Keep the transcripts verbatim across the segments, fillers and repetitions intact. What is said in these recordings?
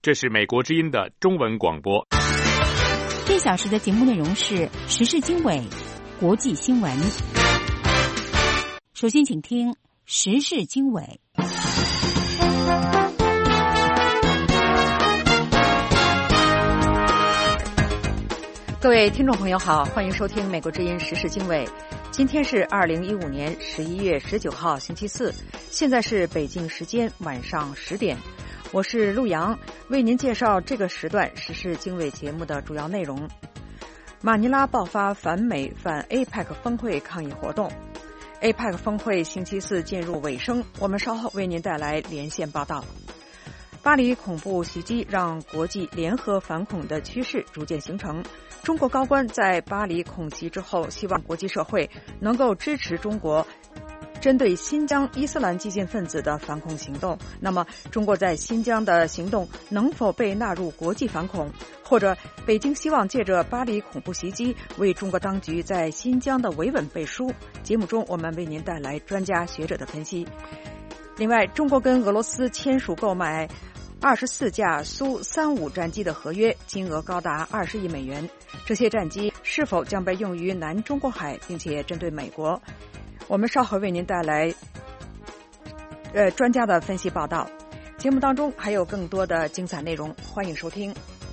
这是美国之音的中文广播。 这小时的节目内容是时事经纬、国际新闻。首先请听时事经纬。 各位听众朋友好，欢迎收听美国之音时事经纬。今天是二零一五年十一月十九号星期四，现在是北京时间晚上十点。我是陆洋，为您介绍这个时段时事经纬节目的主要内容。马尼拉爆发反美反 A P E C 峰会抗议活动。A P E C 峰会星期四进入尾声，我们稍后为您带来连线报道。巴黎恐怖袭击让国际联合反恐的趋势逐渐形成。中国高官在巴黎恐袭之后，希望国际社会能够支持中国针对新疆伊斯兰激进分子的反恐行动。那么，中国在新疆的行动能否被纳入国际反恐？或者，北京希望借着巴黎恐怖袭击为中国当局在新疆的维稳背书？节目中，我们为您带来专家学者的分析。另外，中国跟俄罗斯签署购买二十四架苏三五战机的合约，金额高达二十亿美元。这些战机是否将被用于南中国海，并且针对美国？我们稍后为您带来呃专家的分析报道。节目当中还有更多的精彩内容，欢迎收听。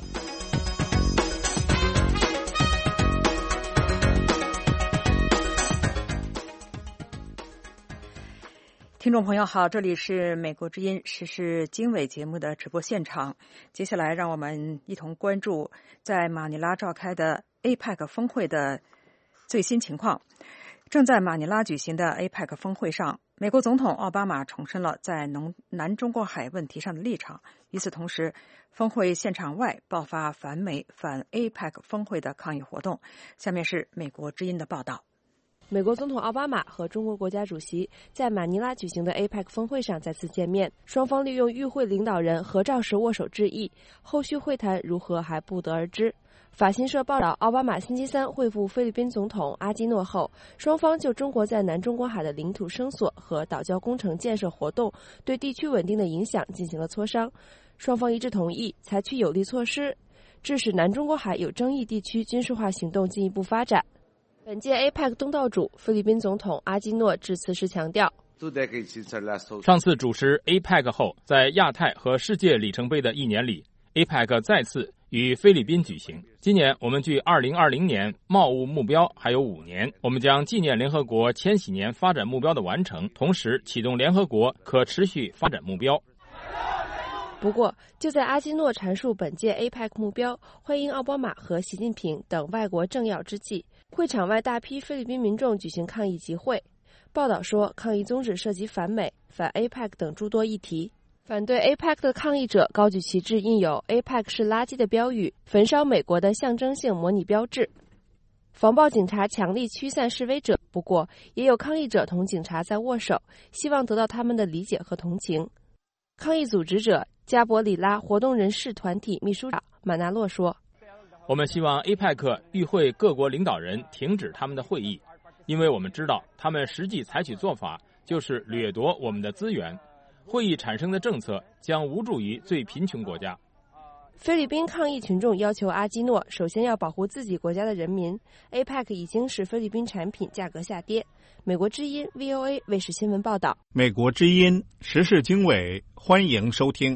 听众朋友好，这里是美国之音时事经纬节目的直播现场。接下来让我们一同关注在马尼拉召开的 A P E C 峰会的最新情况。正在马尼拉举行的 A P E C 峰会上，美国总统奥巴马重申了在南中国海问题上的立场。与此同时，峰会现场外爆发反美反 A P E C 峰会的抗议活动。下面是美国之音的报道。 美国总统奥巴马和中国国家主席在马尼拉举行的 A P E C 峰会上再次见面，双方利用与会领导人合照时握手致意，后续会谈如何还不得而知。法新社报道，奥巴马星期三会晤菲律宾总统阿基诺后，双方就中国在南中国海的领土声索和岛礁工程建设活动对地区稳定的影响进行了磋商。双方一致同意采取有力措施，致使南中国海有争议地区军事化行动进一步发展。本届 A P E C 东道主菲律宾总统阿基诺致辞时强调， 上次主持 A P E C 后，在亚太和世界里程碑的一年里， A P E C 再次与菲律宾举行。今年我们距二零二零年贸务目标还有五年，我们将纪念联合国千禧年发展目标的完成，同时启动联合国可持续发展目标。 不过，就在阿基诺阐述本届 A P E C 目标，欢迎奥巴马和习近平等外国政要之际，会场外大批菲律宾民众举行抗议集会。报道说，抗议宗旨涉及反美、反 A P E C 等诸多议题。反对 A P E C 的抗议者高举旗帜印有 A P E C 是垃圾的标语，焚烧美国的象征性模拟标志。防暴警察强力驱散示威者，不过也有抗议者同警察在握手，希望得到他们的理解和同情。抗议组织者加伯里拉活动人士团体秘书长马纳洛说， 我们希望 A P E C 与会各国领导人停止他们的会议，因为我们知道他们实际采取做法就是掠夺我们的资源，会议产生的政策将无助于最贫穷国家。 菲律宾抗议群众要求阿基诺首先要保护自己国家的人民。 A P E C 已经使菲律宾产品价格下跌。美国之音 V O A 卫视新闻报道。 美国之音时事经纬，欢迎收听。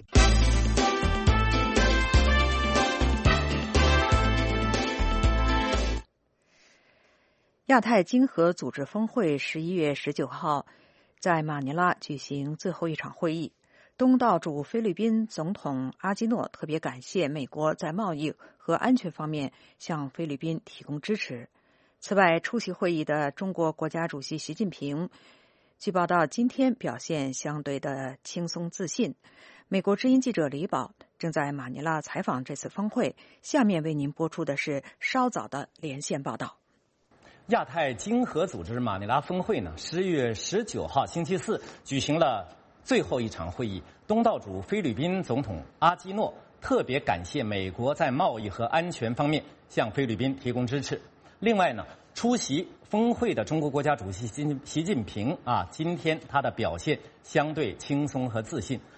亚太经合组织峰会十一月十九号在马尼拉举行最后一场会议。东道主菲律宾总统阿基诺特别感谢美国在贸易和安全方面向菲律宾提供支持。此外，出席会议的中国国家主席习近平据报道今天表现相对的轻松自信。美国之音记者李宝正在马尼拉采访这次峰会，下面为您播出的是稍早的连线报道。 亚太经合组织马尼拉峰会呢，十月十九号星期四举行了最后一场会议。东道主菲律宾总统阿基诺特别感谢美国在贸易和安全方面向菲律宾提供支持。另外呢，出席峰会的中国国家主席习近平啊，今天他的表现相对轻松和自信。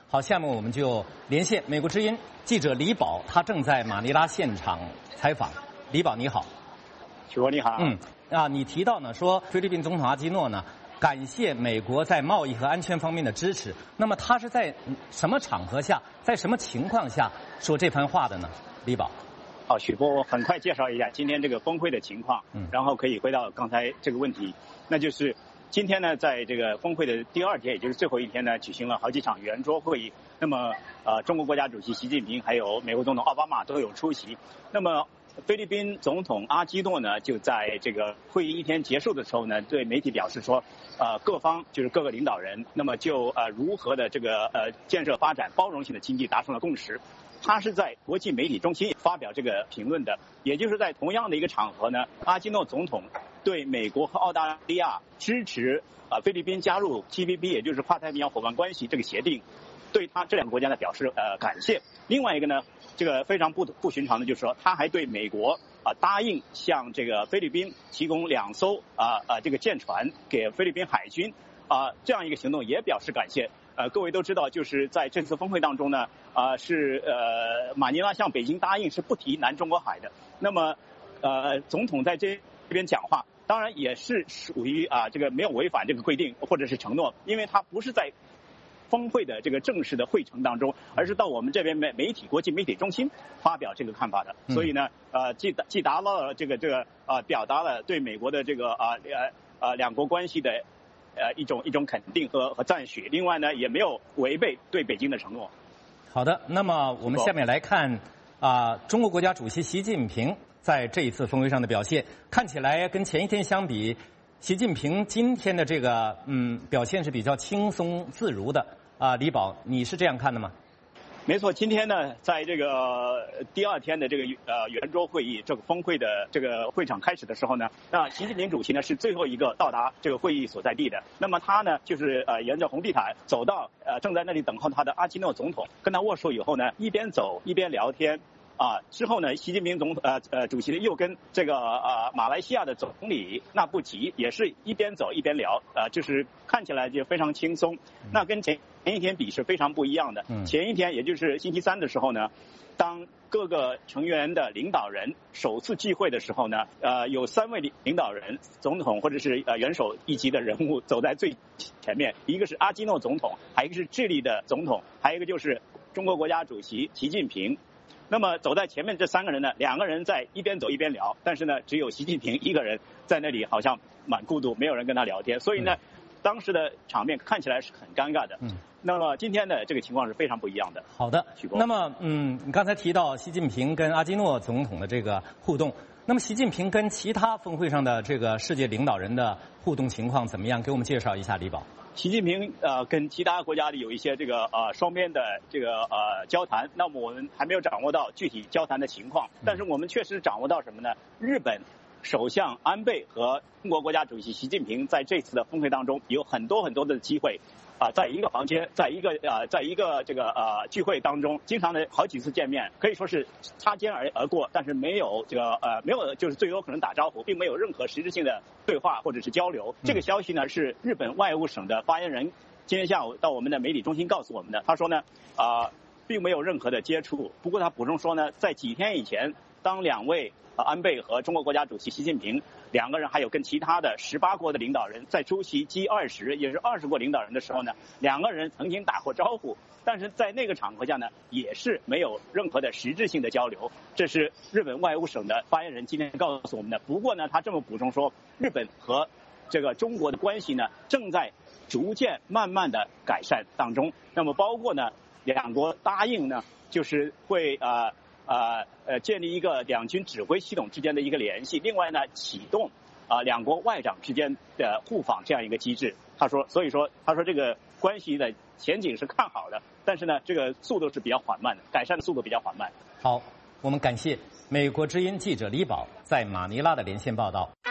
好，下面我们就连线美国之音记者李宝，他正在马尼拉现场采访。李宝，你好。 许博你好。 嗯啊，你提到呢说菲律宾总统阿基诺呢感谢美国在贸易和安全方面的支持，那么他是在什么场合下，在什么情况下说这番话的呢？李宝。 好，许波，我很快介绍一下今天这个峰会的情况，嗯，然后可以回到刚才这个问题，那就是今天呢，在这个峰会的第二天，也就是最后一天呢，举行了好几场圆桌会议。那么，呃，中国国家主席习近平还有美国总统奥巴马都有出席。那么，菲律宾总统阿基诺呢，就在这个会议一天结束的时候呢，对媒体表示说，呃，各方就是各个领导人，那么就呃如何的这个呃建设发展包容性的经济达成了共识。他是在国际媒体中心发表这个评论的，也就是在同样的一个场合呢，阿基诺总统对美国和澳大利亚支持啊、呃、菲律宾加入 T P P， 也就是跨太平洋伙伴关系这个协定，对他这两个国家呢表示呃感谢。另外一个呢，这个非常不不寻常的就是说，他还对美国啊、呃、答应向这个菲律宾提供两艘啊啊、呃、这个舰船给菲律宾海军啊、呃、这样一个行动也表示感谢。呃，各位都知道，就是在这次峰会当中呢，啊、呃、是呃马尼拉向北京答应是不提南中国海的。那么，呃，总统在这边讲话，当然也是属于啊、呃、这个没有违反这个规定或者是承诺，因为他不是在峰会的这个正式的会程当中，而是到我们这边媒媒体国际媒体中心发表这个看法的。嗯、所以呢，呃，既既达到了这个这个啊、呃、表达了对美国的这个啊呃呃两国关系的。呃，一种一种肯定和和赞许，另外呢，也没有违背对北京的承诺。 好的，那么我们下面来看啊、呃，中国国家主席习近平在这一次峰会上的表现，看起来跟前一天相比，习近平今天的这个嗯表现是比较轻松自如的啊、呃。李宝，你是这样看的吗？ 没错，今天呢，在这个第二天的这个呃圆桌会议这个峰会的这个会场开始的时候呢，那习近平主席呢是最后一个到达这个会议所在地的。那么他呢就是呃沿着红地毯走到呃正在那里等候他的阿基诺总统，跟他握手以后呢，一边走一边聊天。啊，之后呢，习近平总呃呃主席又跟这个呃马来西亚的总理纳布齐也是一边走一边聊，呃，就是看起来就非常轻松。那跟前前一天比是非常不一样的。前一天也就是星期三的时候呢，当各个成员的领导人首次聚会的时候呢，呃，有三位领领导人，总统或者是呃元首一级的人物走在最前面，一个是阿基诺总统，还有一个是智利的总统，还有一个就是中国国家主席习近平。那么走在前面这三个人呢，两个人在一边走一边聊，但是呢，只有习近平一个人在那里好像蛮孤独，没有人跟他聊天，所以呢，当时的场面看起来是很尴尬的。嗯。那么今天的这个情况是非常不一样的。 好的，那么嗯，你刚才提到习近平跟阿基诺总统的这个互动，那么习近平跟其他峰会上的这个世界领导人的互动情况怎么样？给我们介绍一下，李宝。 习近平呃跟其他国家的有一些这个呃双边的这个呃交谈，那么我们还没有掌握到具体交谈的情况，但是我们确实掌握到什么呢？日本首相安倍和中国国家主席习近平在这次的峰会当中有很多很多的机会。啊、呃，在一个房间，在一个呃，在一个这个呃聚会当中，经常的好几次见面，可以说是擦肩而而过，但是没有这个呃没有就是最多可能打招呼，并没有任何实质性的对话或者是交流。这个消息呢是日本外务省的发言人今天下午到我们的媒体中心告诉我们的。他说呢啊、呃，并没有任何的接触，不过他补充说呢，在几天以前，当两位呃安倍和中国国家主席习近平两个人还有跟其他的十八国的领导人在出席 G 二十，也是二十国领导人的时候呢，两个人曾经打过招呼，但是在那个场合下呢，也是没有任何的实质性的交流。这是日本外务省的发言人今天告诉我们的。不过呢，他这么补充说，日本和这个中国的关系呢，正在逐渐慢慢的改善当中。那么包括呢，两国答应呢，就是会呃。呃呃，建立一个两军指挥系统之间的一个联系，另外呢，启动啊、呃、两国外长之间的互访这样一个机制。他说，所以说他说这个关系的前景是看好的，但是呢，这个速度是比较缓慢的，改善的速度比较缓慢。 好，我们感谢美国之音记者李宝在马尼拉的连线报道。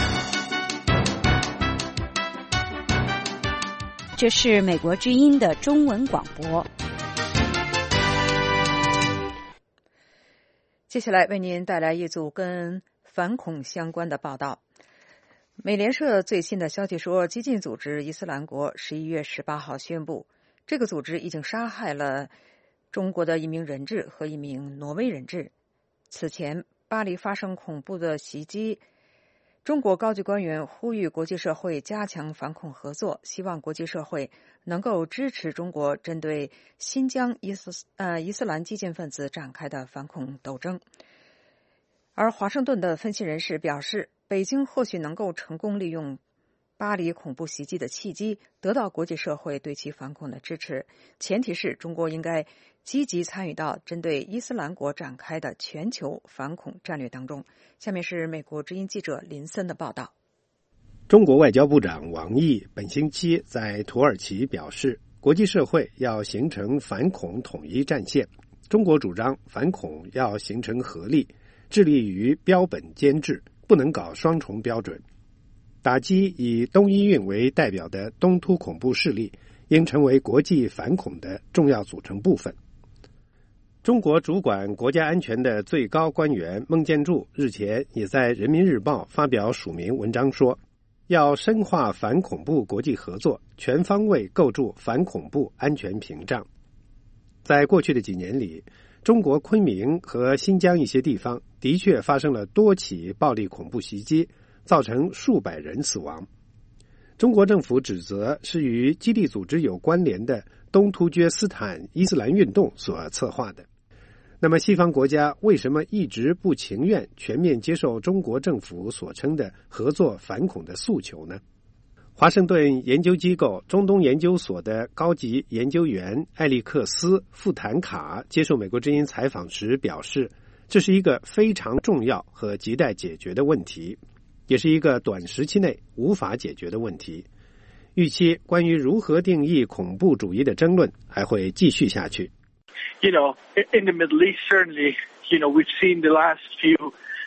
这是美国之音的中文广播。 接下来为您带来一组跟反恐相关的报道。美联社最新的消息说，激进组织伊斯兰国十一月十八号宣布， 这个组织已经杀害了中国的一名人质和一名挪威人质。此前，巴黎发生恐怖的袭击，中国高级官员呼吁国际社会加强反恐合作，希望国际社会能够支持中国针对新疆伊斯呃伊斯兰激进分子展开的反恐斗争。而华盛顿的分析人士表示，北京或许能够成功利用巴黎恐怖袭击的契机，得到国际社会对其反恐的支持，前提是中国应该积极参与到针对伊斯兰国展开的全球反恐战略当中。下面是美国之音记者林森的报道。 中国外交部长王毅本星期在土耳其表示，国际社会要形成反恐统一战线，中国主张反恐要形成合力，致力于标本兼治，不能搞双重标准。打击以东伊运为代表的东突恐怖势力，应成为国际反恐的重要组成部分。中国主管国家安全的最高官员孟建柱日前也在人民日报发表署名文章说，要深化反恐怖国际合作，全方位构筑反恐怖安全屏障。在过去的几年里，中国昆明和新疆一些地方的确发生了多起暴力恐怖袭击，造成数百人死亡。中国政府指责是与基地组织有关联的东突厥斯坦伊斯兰运动所策划的。那么西方国家为什么一直不情愿全面接受中国政府所称的合作反恐的诉求呢？华盛顿研究机构中东研究所的高级研究员艾利克斯·富坦卡接受美国之音采访时表示，这是一个非常重要和亟待解决的问题，也是一个短时期内无法解决的问题。预期关于如何定义恐怖主义的争论还会继续下去。 You know, in the Middle East, certainly, you know, we've seen the last few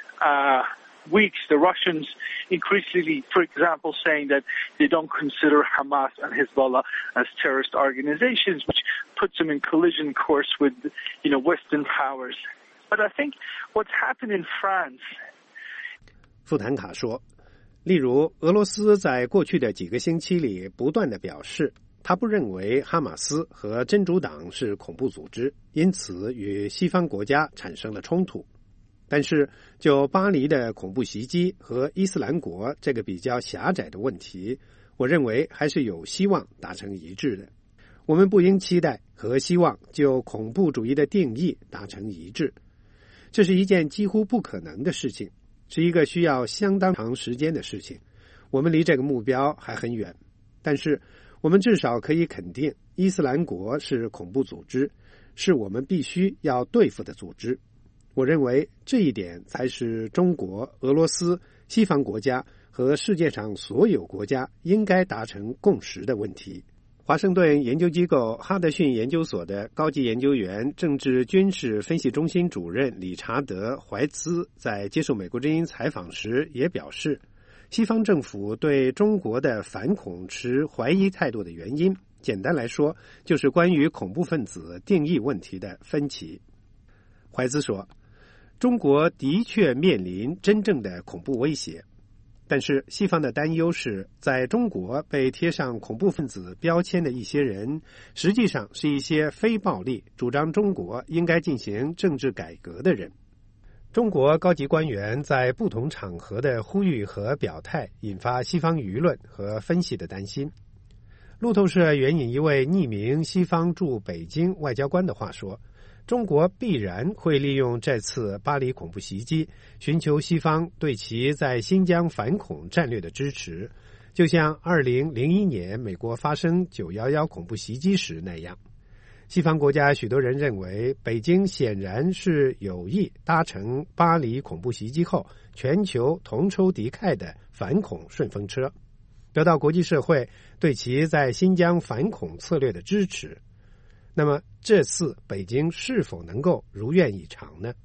uh, weeks, the Russians increasingly, for example, saying that they don't consider Hamas and Hezbollah as terrorist organizations, which puts them in collision course with, you know, Western powers. But I think what's happened in France. 富坦卡说，例如俄罗斯在过去的几个星期里不断地表示，他不认为哈马斯和真主党是恐怖组织，因此与西方国家产生了冲突。但是就巴黎的恐怖袭击和伊斯兰国这个比较狭窄的问题，我认为还是有希望达成一致的。我们不应期待和希望就恐怖主义的定义达成一致，这是一件几乎不可能的事情，是一个需要相当长时间的事情。我们离这个目标还很远，但是我们至少可以肯定，伊斯兰国是恐怖组织，是我们必须要对付的组织。我认为这一点才是中国、俄罗斯、西方国家和世界上所有国家应该达成共识的问题。华盛顿研究机构哈德逊研究所的高级研究员、政治军事分析中心主任理查德·怀兹在接受美国之音采访时也表示，西方政府对中国的反恐持怀疑态度的原因，简单来说，就是关于恐怖分子定义问题的分歧。怀兹说，中国的确面临真正的恐怖威胁，但是西方的担忧是，在中国被贴上恐怖分子标签的一些人，实际上是一些非暴力、主张中国应该进行政治改革的人。中国高级官员在不同场合的呼吁和表态，引发西方舆论和分析的担心。路透社援引一位匿名西方驻北京外交官的话说，中国必然会利用这次巴黎恐怖袭击，寻求西方对其在新疆反恐战略的支持，就像二零零一年美国发生九一一恐怖袭击时那样。西方国家许多人认为，北京显然是有意搭乘巴黎恐怖袭击后全球同仇敌忾的反恐顺风车，得到国际社会对其在新疆反恐策略的支持。那么这次北京是否能够如愿以偿呢？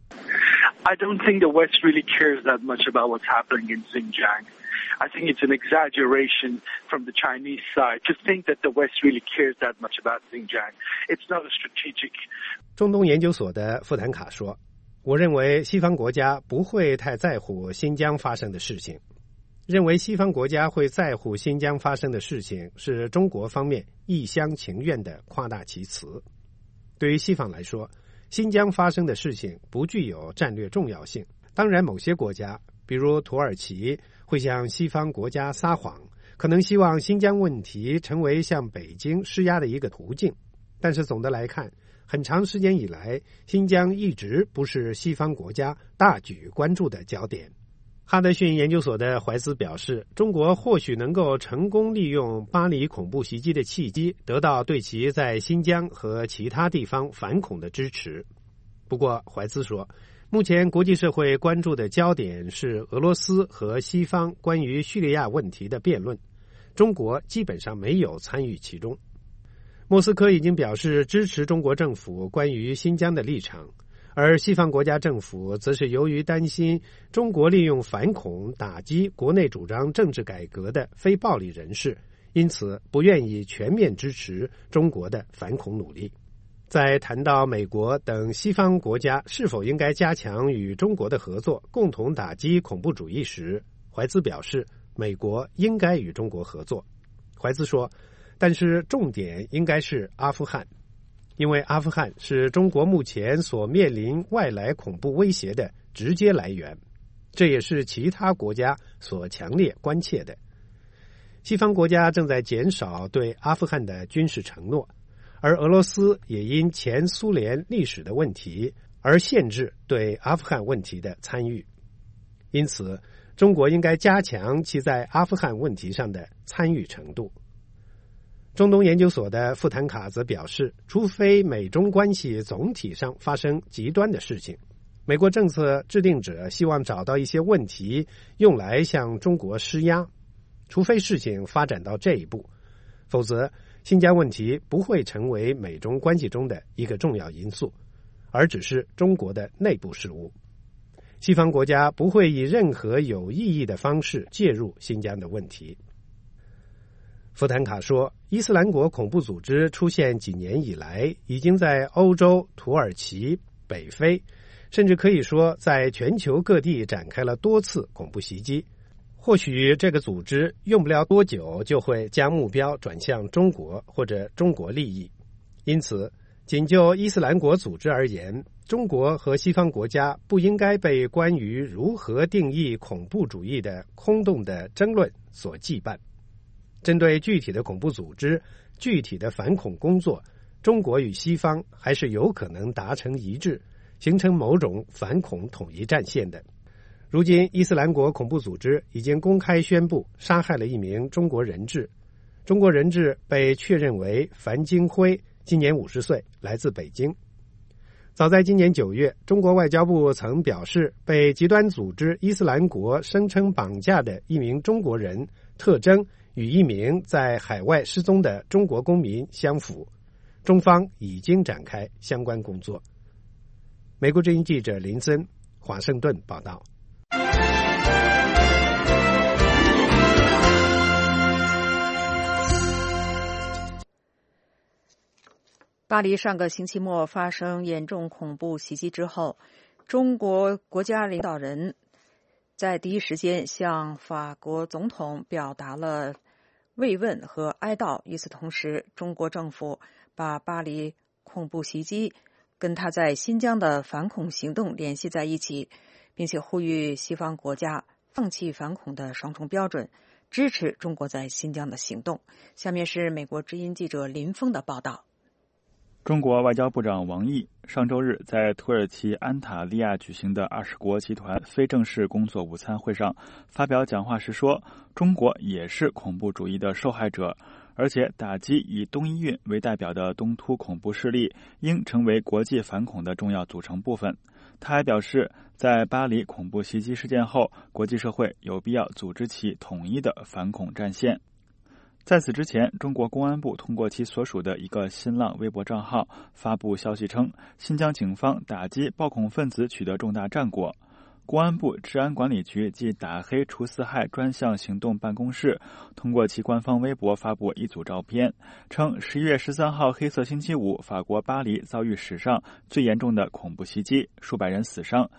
I don't think the West really cares that much about what's happening in Xinjiang. I think it's an exaggeration from the Chinese side to think that the West really cares that much about Xinjiang. It's not a strategic. 中东研究所的富坦卡说，我认为西方国家不会太在乎新疆发生的事情。 认为西方国家会在乎新疆发生的事情是中国方面一厢情愿的夸大其词。对于西方来说，新疆发生的事情不具有战略重要性。当然，某些国家，比如土耳其，会向西方国家撒谎，可能希望新疆问题成为向北京施压的一个途径。但是总的来看，很长时间以来，新疆一直不是西方国家大举关注的焦点。哈德逊研究所的怀兹表示，中国或许能够成功利用巴黎恐怖袭击的契机，得到对其在新疆和其他地方反恐的支持。不过，怀兹说，目前国际社会关注的焦点是俄罗斯和西方关于叙利亚问题的辩论，中国基本上没有参与其中。莫斯科已经表示支持中国政府关于新疆的立场，而西方国家政府则是由于担心中国利用反恐打击国内主张政治改革的非暴力人士，因此不愿意全面支持中国的反恐努力。在谈到美国等西方国家是否应该加强与中国的合作，共同打击恐怖主义时，怀兹表示美国应该与中国合作。怀兹说，但是重点应该是阿富汗，因为阿富汗是中国目前所面临外来恐怖威胁的直接来源，这也是其他国家所强烈关切的。西方国家正在减少对阿富汗的军事承诺，而俄罗斯也因前苏联历史的问题而限制对阿富汗问题的参与。因此，中国应该加强其在阿富汗问题上的参与程度。中东研究所的富坦卡则表示，除非美中关系总体上发生极端的事情，美国政策制定者希望找到一些问题用来向中国施压。除非事情发展到这一步，否则新疆问题不会成为美中关系中的一个重要因素，而只是中国的内部事务。西方国家不会以任何有意义的方式介入新疆的问题。福坦卡说，伊斯兰国恐怖组织出现几年以来，已经在欧洲、土耳其、北非，甚至可以说在全球各地展开了多次恐怖袭击。或许这个组织用不了多久就会将目标转向中国或者中国利益。因此，仅就伊斯兰国组织而言，中国和西方国家不应该被关于如何定义恐怖主义的空洞的争论所羁绊。针对具体的恐怖组织、具体的反恐工作，中国与西方还是有可能达成一致，形成某种反恐统一战线的。如今，伊斯兰国恐怖组织已经公开宣布杀害了一名中国人质。中国人质被确认为樊金辉，今年五十岁，来自北京。早在今年九月，中国外交部曾表示，被极端组织伊斯兰国声称绑架的一名中国人特征与一名在海外失踪的中国公民相符，中方已经展开相关工作。美国之音记者林森，华盛顿报道。 巴黎上个星期末发生严重恐怖袭击之后，中国国家领导人在第一时间向法国总统表达了慰问和哀悼。与此同时，中国政府把巴黎恐怖袭击跟他在新疆的反恐行动联系在一起，并且呼吁西方国家放弃反恐的双重标准，支持中国在新疆的行动。下面是美国之音记者林峰的报道。 中国外交部长王毅上周日在土耳其安塔利亚举行的二十国集团非正式工作午餐会上发表讲话时说，中国也是恐怖主义的受害者，而且打击以东伊运为代表的东突恐怖势力应成为国际反恐的重要组成部分。他还表示，在巴黎恐怖袭击事件后，国际社会有必要组织起统一的反恐战线。在此之前，中国公安部通过其所属的一个新浪微博账号发布消息称，新疆警方打击暴恐分子取得重大战果。公安部治安管理局及打黑除四害专项行动办公室通过其官方微博发布一组照片，称十一月十三号黑色星期五，法国巴黎遭遇史上最严重的恐怖袭击，数百人死伤。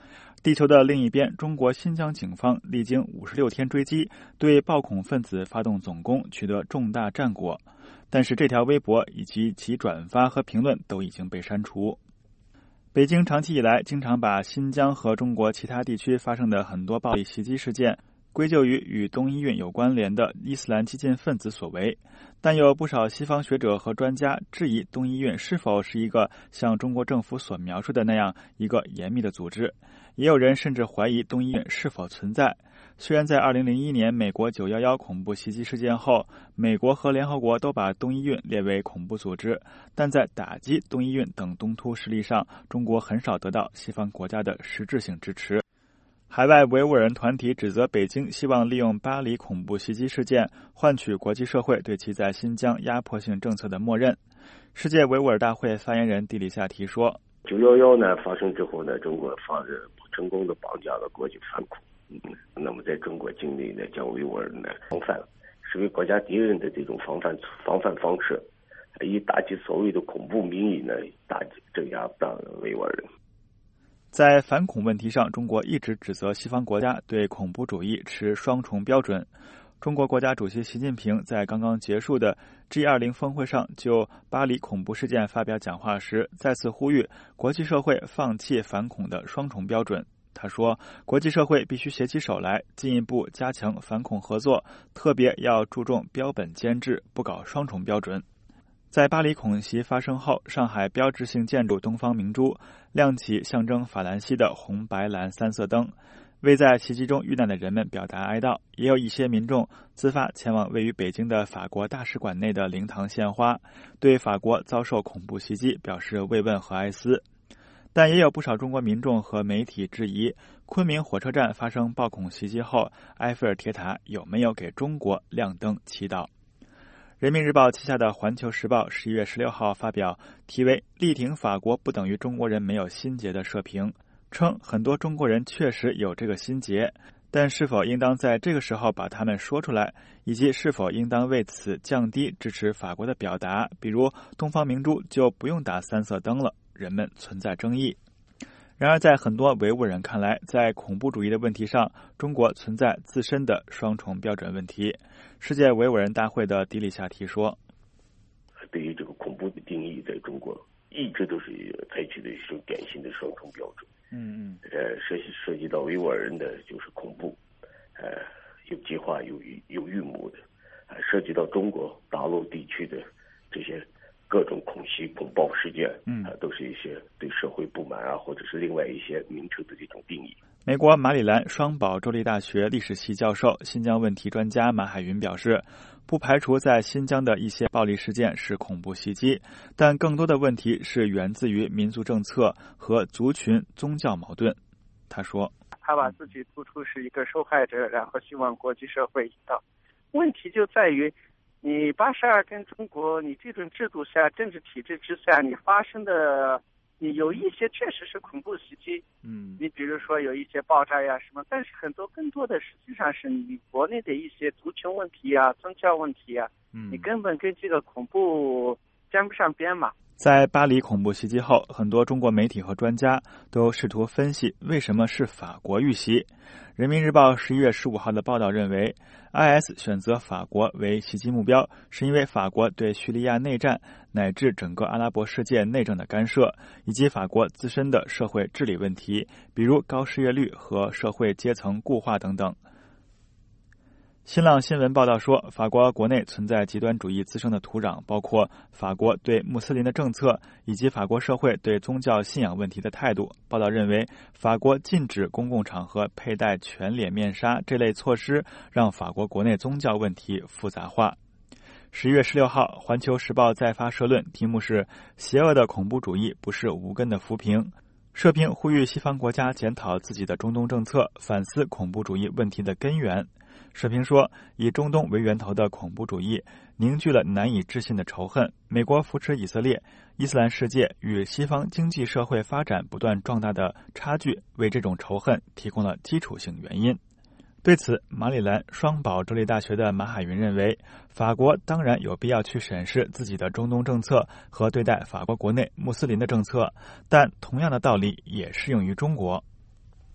地球的另一边，中国新疆警方历经五十六天追击，对暴恐分子发动总攻，取得重大战果。但是这条微博以及其转发和评论都已经被删除。北京长期以来经常把新疆和中国其他地区发生的很多暴力袭击事件归咎于与东伊运有关联的伊斯兰激进分子所为，但有不少西方学者和专家质疑东伊运是否是一个像中国政府所描述的那样一个严密的组织，也有人甚至怀疑东伊运是否存在。虽然在二零零一年美国九一一恐怖袭击事件后，美国和联合国都把东伊运列为恐怖组织，但在打击东伊运等东突势力上，中国很少得到西方国家的实质性支持。海外维吾尔人团体指责北京希望利用巴黎恐怖袭击事件换取国际社会对其在新疆压迫性政策的默认。世界维吾尔大会发言人蒂里夏提说， 九一一呢发生之后呢，中国发着成功的绑架了国际反恐，嗯，那么在中国境内呢，将维吾尔人呢防范，视为国家敌人的这种防范防范方式，以打击所谓的恐怖名义呢，打击镇压不当维吾尔人。 在反恐问题上，中国一直指责西方国家对恐怖主义持双重标准。中国国家主席习近平在刚刚结束的 G 二十 峰会上就巴黎恐怖事件发表讲话时，再次呼吁国际社会放弃反恐的双重标准。他说，国际社会必须携起手来，进一步加强反恐合作，特别要注重标本兼治，不搞双重标准。在巴黎恐袭发生后，上海标志性建筑东方明珠亮起象征法兰西的红白蓝三色灯，为在袭击中遇难的人们表达哀悼。也有一些民众自发前往位于北京的法国大使馆内的灵堂献花，对法国遭受恐怖袭击表示慰问和哀思。但也有不少中国民众和媒体质疑，昆明火车站发生暴恐袭击后，埃菲尔铁塔有没有给中国亮灯祈祷。人民日报旗下的环球时报十一月十六号发表题为力挺法国不等于中国人没有心结的社评，称很多中国人确实有这个心结，但是否应当在这个时候把它们说出来，以及是否应当为此降低支持法国的表达，比如东方明珠就不用打三色灯了，人们存在争议。然而在很多维吾尔人看来，在恐怖主义的问题上，中国存在自身的双重标准问题。世界维吾尔人大会的迪里夏提说， 对于这个恐怖的定义，在中国一直都是采取的一种典型的双重标准。 嗯嗯， 呃，涉及涉及到维吾尔人的就是恐怖，呃，有计划有有预谋的，呃，涉及到中国大陆地区的这些各种恐袭恐暴事件，嗯，呃，都是一些对社会不满啊，或者是另外一些名称的这种定义。 美国马里兰双堡州立大学历史系教授、新疆问题专家马海云表示，不排除在新疆的一些暴力事件是恐怖袭击，但更多的问题是源自于民族政策和族群宗教矛盾。他说， 他把自己突出是一个受害者，然后希望国际社会引导。问题就在于你八十二跟中国，你这种制度下、政治体制之下，你发生的，你有一些确实是恐怖袭击，嗯，你比如说有一些爆炸呀什么，但是很多更多的实际上是你国内的一些族群问题呀、宗教问题呀，嗯，你根本跟这个恐怖沾不上边嘛。 在巴黎恐怖袭击后，很多中国媒体和专家都试图分析为什么是法国遇袭。人民日报十一月十五号的报道认为， I S 选择法国为袭击目标，是因为法国对叙利亚内战乃至整个阿拉伯世界内政的干涉，以及法国自身的社会治理问题，比如高失业率和社会阶层固化等等。新浪新闻报道说，法国国内存在极端主义滋生的土壤，包括法国对穆斯林的政策以及法国社会对宗教信仰问题的态度。报道认为，法国禁止公共场合佩戴全脸面纱这类措施让法国国内宗教问题复杂化。十一月十六号，环球时报再发社论，题目是邪恶的恐怖主义不是无根的浮萍。社评呼吁西方国家检讨自己的中东政策，反思恐怖主义问题的根源。社评说，以中东为源头的恐怖主义凝聚了难以置信的仇恨。美国扶持以色列，伊斯兰世界与西方经济社会发展不断壮大的差距，为这种仇恨提供了基础性原因。对此，马里兰双堡州立大学的马海云认为，法国当然有必要去审视自己的中东政策和对待法国国内穆斯林的政策，但同样的道理也适用于中国。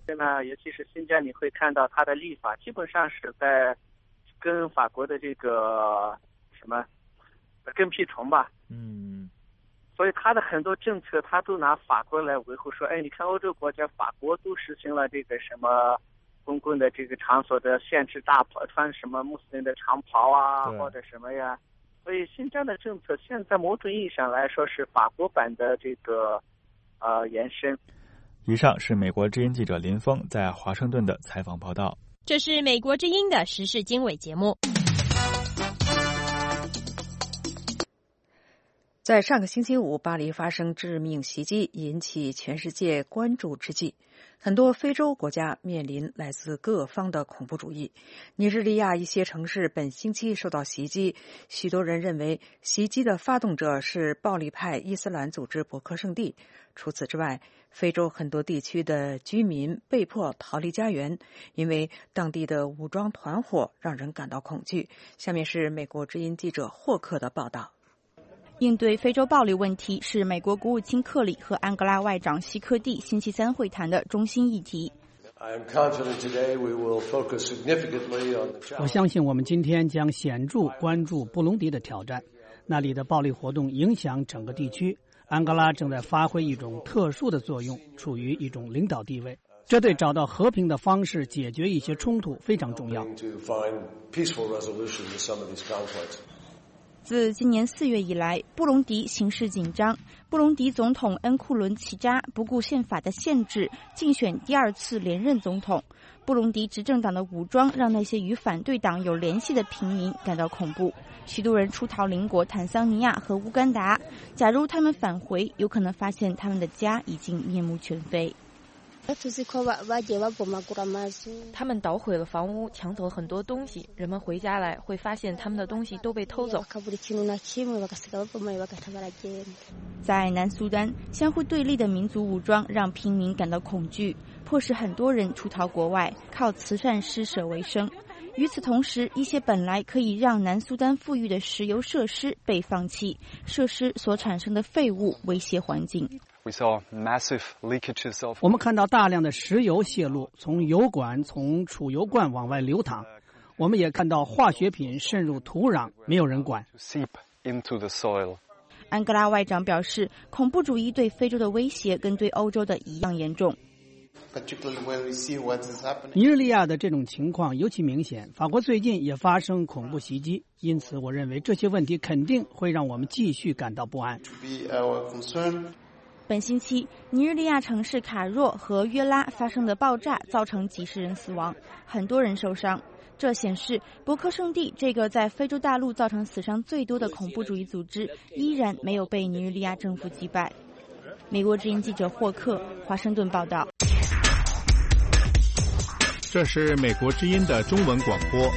呢，尤其是新疆，你会看到它的立法基本上是在跟法国的这个什么跟屁虫吧。 嗯。 所以他的很多政策，他都拿法国来维护，说，哎，你看欧洲国家，法国都实行了这个什么公共的这个场所的限制大袍，穿什么穆斯林的长袍啊，或者什么呀。所以新疆的政策现在某种意义上来说是法国版的这个呃延伸。 以上是美国之音记者林峰在华盛顿的采访报道。 这是美国之音的时事经纬节目。 在上个星期五，巴黎发生致命袭击，引起全世界关注之际，很多非洲国家面临来自各方的恐怖主义。尼日利亚一些城市本星期受到袭击，许多人认为袭击的发动者是暴力派伊斯兰组织博克圣地。除此之外，非洲很多地区的居民被迫逃离家园，因为当地的武装团伙让人感到恐惧。下面是美国之音记者霍克的报道。 应对非洲暴力问题是美国国务卿克里和安哥拉外长希克蒂星期三会谈的中心议题。 我相信我们今天将显著关注布隆迪的挑战，那里的暴力活动影响整个地区。安哥拉正在发挥一种特殊的作用，处于一种领导地位，这对找到和平的方式解决一些冲突非常重要。 自今年四月以来，布隆迪形势紧张。布隆迪总统恩库伦齐扎不顾宪法的限制，竞选第二次连任总统。布隆迪执政党的武装让那些与反对党有联系的平民感到恐怖。许多人出逃邻国坦桑尼亚和乌干达，假如他们返回，有可能发现他们的家已经面目全非。 他们捣毁了房屋，抢走了很多东西。人们回家来会发现他们的东西都被偷走。 在南苏丹，相互对立的民族武装让平民感到恐惧，迫使很多人出逃国外，靠慈善施舍为生。与此同时，一些本来可以让南苏丹富裕的石油设施被放弃，设施所产生的废物威胁环境。 我们看到大量的石油泄露，从油管、从储油罐往外流淌。我们也看到化学品渗入土壤，没有人管。 安哥拉外长表示，恐怖主义对非洲的威胁跟对欧洲的一样严重。 尼日利亚的这种情况尤其明显，法国最近也发生恐怖袭击，因此我认为这些问题肯定会让我们继续感到不安。 本星期，尼日利亚城市卡若和约拉发生的爆炸造成几十人死亡，很多人受伤。这显示博克圣地这个在非洲大陆造成死伤最多的恐怖主义组织依然没有被尼日利亚政府击败。美国之音记者霍克，华盛顿报道。 这是美国之音的中文广播。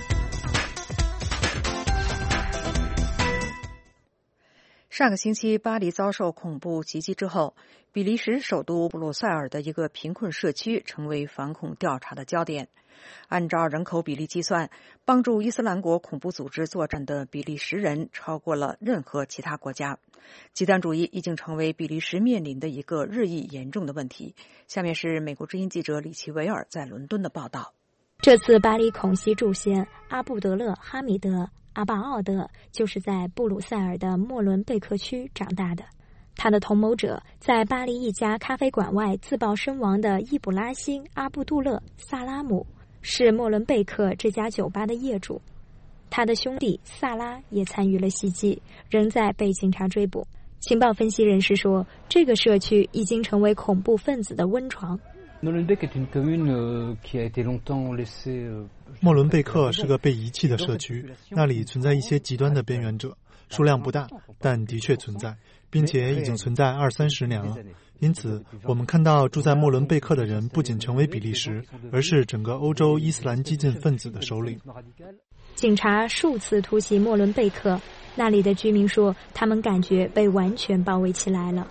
上个星期，巴黎遭受恐怖袭击之后，比利时首都布鲁塞尔的一个贫困社区成为反恐调查的焦点。按照人口比例计算，帮助伊斯兰国恐怖组织作战的比利时人超过了任何其他国家。极端主义已经成为比利时面临的一个日益严重的问题。下面是美国之音记者李奇维尔在伦敦的报道。 这次巴黎恐袭主嫌阿布德勒·哈米德·阿巴奥德就是在布鲁塞尔的莫伦贝克区长大的。他的同谋者在巴黎一家咖啡馆外自爆身亡的伊卜拉欣·阿布杜勒·萨拉姆是莫伦贝克这家酒吧的业主。他的兄弟萨拉也参与了袭击，仍在被警察追捕。情报分析人士说，这个社区已经成为恐怖分子的温床。 莫伦贝克是个被遗弃的社区，那里存在一些极端的边缘者，数量不大，但的确存在，并且已经存在二三十年了。因此，我们看到住在莫伦贝克的人不仅成为比利时，而是整个欧洲伊斯兰激进分子的首领。 警察数次突袭莫伦贝克，那里的居民说，他们感觉被完全包围起来了。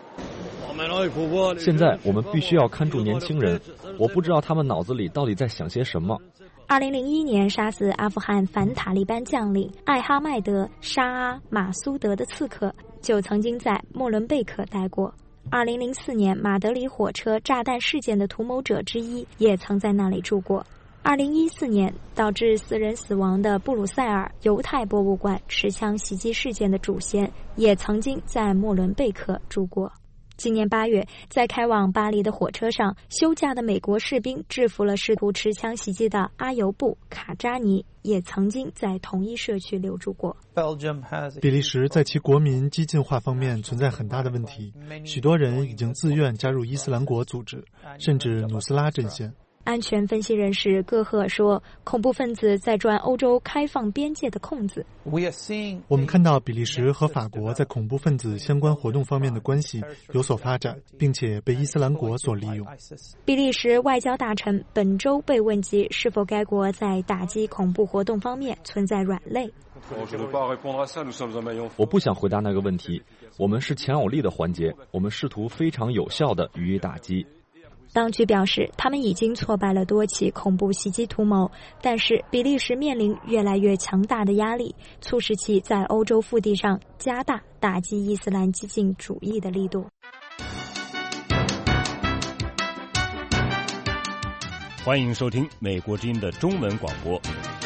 现在我们必须要看住年轻人，我不知道他们脑子里到底在想些什么。 二零零一年杀死阿富汗反塔利班将领艾哈迈德·沙阿·马苏德的刺客就曾经在莫伦贝克待过。 二零零四年马德里火车炸弹事件的图谋者之一也曾在那里住过。二零一四年导致四人死亡的布鲁塞尔犹太博物馆持枪袭击事件的主嫌也曾经在莫伦贝克住过。今年八月，在开往巴黎的火车上，休假的美国士兵制服了试图持枪袭击的阿尤布·卡扎尼，也曾经在同一社区留住过。 比利时在其国民激进化方面存在很大的问题，许多人已经自愿加入伊斯兰国组织，甚至努斯拉阵线。 安全分析人士戈赫尔说，恐怖分子在钻欧洲开放边界的空子。 我们看到比利时和法国在恐怖分子相关活动方面的关系有所发展，并且被伊斯兰国所利用。 比利时外交大臣本周被问及是否该国在打击恐怖活动方面存在软肋。 我不想回答那个问题。我们是强有力的环节，我们试图非常有效地予以打击。 当局表示，他们已经挫败了多起恐怖袭击图谋，但是比利时面临越来越强大的压力，促使其在欧洲腹地上加大打击伊斯兰激进主义的力度。 欢迎收听美国之音的中文广播。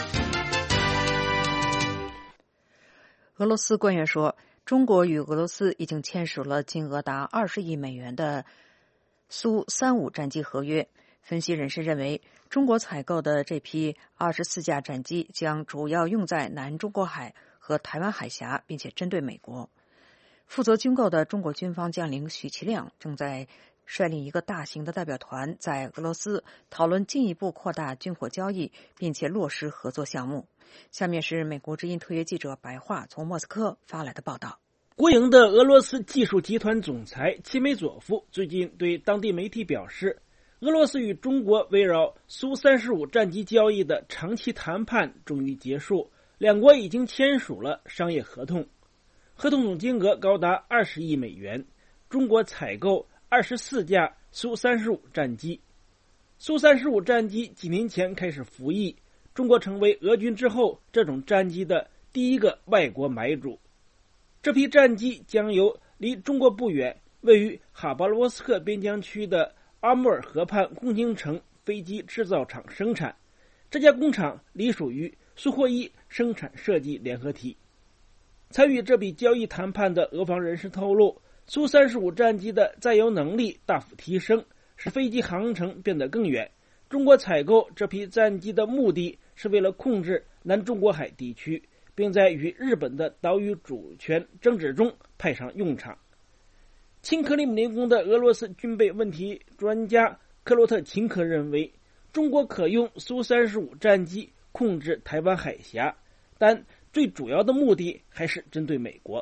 俄罗斯官员说，中国与俄罗斯已经签署了金额达二十亿美元的苏三五战机合约。分析人士认为，中国采购的这批二十四架战机将主要用在南中国海和台湾海峡，并且针对美国。负责军购的中国军方将领许其亮正在率领一个大型的代表团在俄罗斯讨论进一步扩大军火交易，并且落实合作项目。下面是美国之音特约记者白桦从莫斯科发来的报道。 国营的俄罗斯技术集团总裁齐梅佐夫最近对当地媒体表示，俄罗斯与中国围绕苏三十五战机交易的长期谈判终于结束，两国已经签署了商业合同，合同总金额高达二十亿美元，中国采购二十四架苏三十五战机。苏三十五战机几年前开始服役，中国成为俄军之后这种战机的第一个外国买主。这批战机将由离中国不远、位于哈巴罗斯克边疆区的阿穆尔河畔共青城飞机制造厂生产。这家工厂隶属于苏霍伊生产设计联合体。参与这笔交易谈判的俄方人士透露，苏三十五战机的载油能力大幅提升，使飞机航程变得更远。中国采购这批战机的目的是为了控制南中国海地区，并在与日本的岛屿主权争执中派上用场。亲克里姆林宫的俄罗斯军备问题专家克洛特琴科认为，中国可用苏三十五战机控制台湾海峡，但最主要的目的还是针对美国。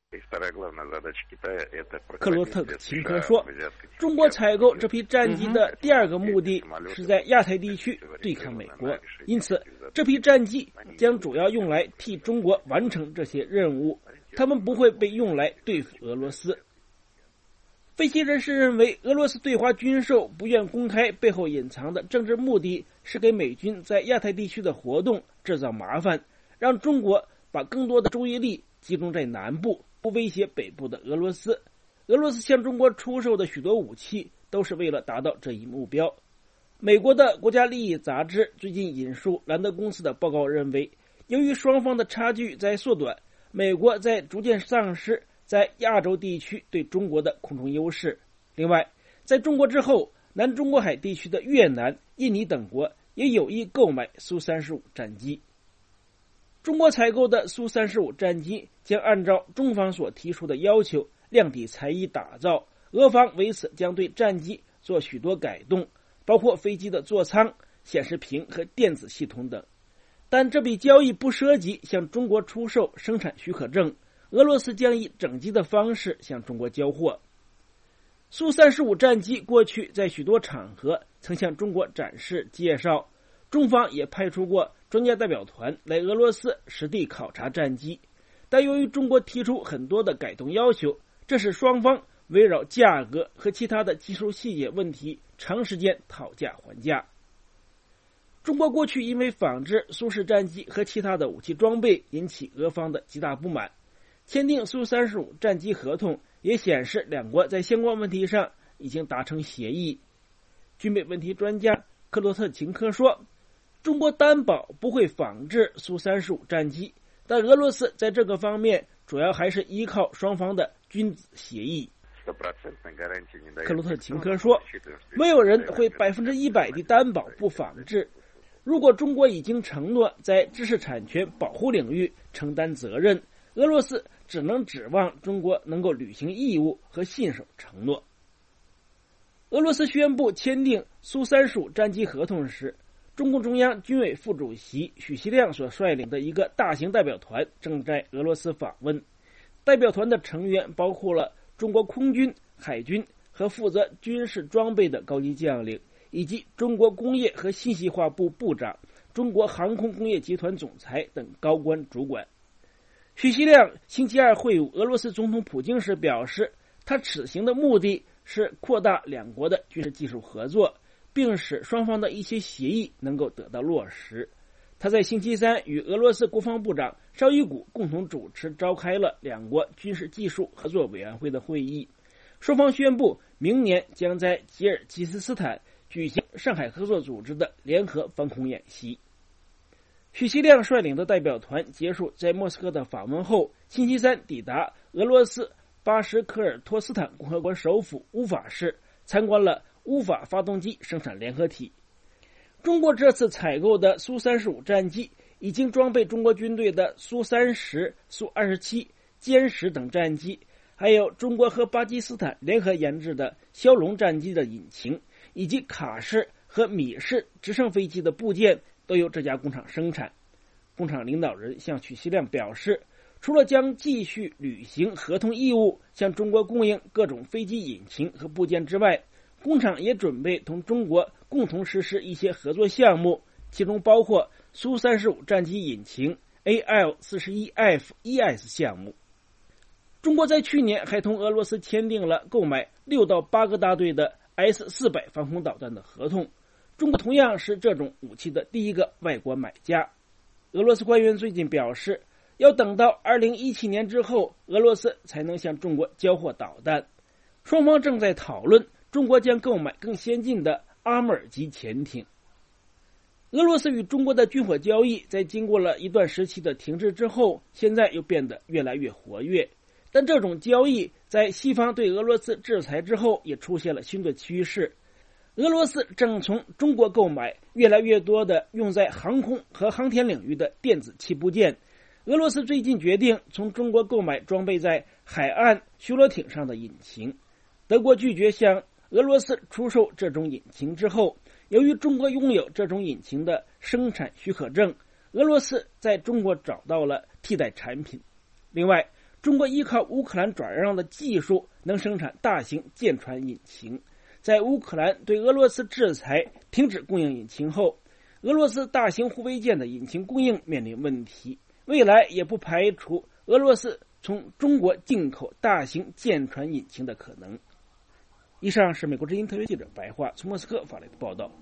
克洛特琴科说，中国采购这批战机的第二个目的是在亚太地区对抗美国，因此这批战机将主要用来替中国完成这些任务，他们不会被用来对付俄罗斯。分析人士认为，俄罗斯对华军售不愿公开背后隐藏的政治目的是给美军在亚太地区的活动制造麻烦，让中国把更多的注意力集中在南部，不威胁北部的俄罗斯。俄罗斯向中国出售的许多武器都是为了达到这一目标。美国的国家利益杂志最近引述兰德公司的报告认为，由于双方的差距在缩短，美国在逐渐丧失在亚洲地区对中国的空中优势。另外，在中国之后，南中国海地区的越南、印尼等国也有意购买苏三十五战机。中国采购的苏三十五战机将按照中方所提出的要求量体裁衣打造，俄方为此将对战机做许多改动，包括飞机的座舱、显示屏和电子系统等。但这笔交易不涉及向中国出售生产许可证，俄罗斯将以整机的方式向中国交货。苏三十五战机过去在许多场合曾向中国展示介绍，中方也派出过专家代表团来俄罗斯实地考察战机，但由于中国提出很多的改动要求，这使双方围绕价格和其他的技术细节问题长时间讨价还价。中国过去因为仿制苏式战机和其他的武器装备引起俄方的极大不满，签订苏三十五战机合同也显示两国在相关问题上已经达成协议。军备问题专家克洛特琴科说，中国担保不会仿制苏三十五战机，但俄罗斯在这个方面主要还是依靠双方的君子协议。克洛特琴科说，没有人会百分之一百的担保不仿制。如果中国已经承诺在知识产权保护领域承担责任，俄罗斯只能指望中国能够履行义务和信守承诺。俄罗斯宣布签订苏三十五战机合同时，中共中央军委副主席许锡亮所率领的一个大型代表团正在俄罗斯访问。代表团的成员包括了中国空军、海军和负责军事装备的高级将领，以及中国工业和信息化部部长、中国航空工业集团总裁等高官主管。许锡亮星期二会晤俄罗斯总统普京时表示，他此行的目的是扩大两国的军事技术合作，并使双方的一些协议能够得到落实。他在星期三与俄罗斯国防部长绍伊古共同主持召开了两国军事技术合作委员会的会议，双方宣布明年将在吉尔吉斯斯坦举行上海合作组织的联合防空演习。许锡亮率领的代表团结束在莫斯科的访问后，星期三抵达俄罗斯巴什科尔托斯坦共和国首府乌法市，参观了乌法发动机生产联合体。中国这次采购的苏三十五战机已经装备中国军队的苏三十、苏二十七、歼十等战机，还有中国和巴基斯坦联合研制的枭龙战机的引擎，以及卡式和米式直升飞机的部件都由这家工厂生产。工厂领导人向许锡亮表示，除了将继续履行合同义务，向中国供应各种飞机引擎和部件之外，工厂也准备同中国共同实施一些合作项目，其中包括苏三十五战机引擎 A L 四十一 F E S 项目。中国在去年还同俄罗斯签订了购买六到八个大队的 S 四百 防空导弹的合同，中国同样是这种武器的第一个外国买家。俄罗斯官员最近表示，要等到二零一七年之后，俄罗斯才能向中国交货导弹。双方正在讨论中国将购买更先进的阿穆尔级潜艇。俄罗斯与中国的军火交易在经过了一段时期的停滞之后，现在又变得越来越活跃。但这种交易在西方对俄罗斯制裁之后也出现了新的趋势。俄罗斯正从中国购买越来越多的用在航空和航天领域的电子器部件。俄罗斯最近决定从中国购买装备在海岸巡逻艇上的引擎。德国拒绝向俄罗斯出售这种引擎之后，由于中国拥有这种引擎的生产许可证，俄罗斯在中国找到了替代产品。另外，中国依靠乌克兰转让的技术能生产大型舰船引擎。在乌克兰对俄罗斯制裁停止供应引擎后，俄罗斯大型护卫舰的引擎供应面临问题，未来也不排除俄罗斯从中国进口大型舰船引擎的可能。以上是美国之音特约记者白桦从莫斯科发来的报道。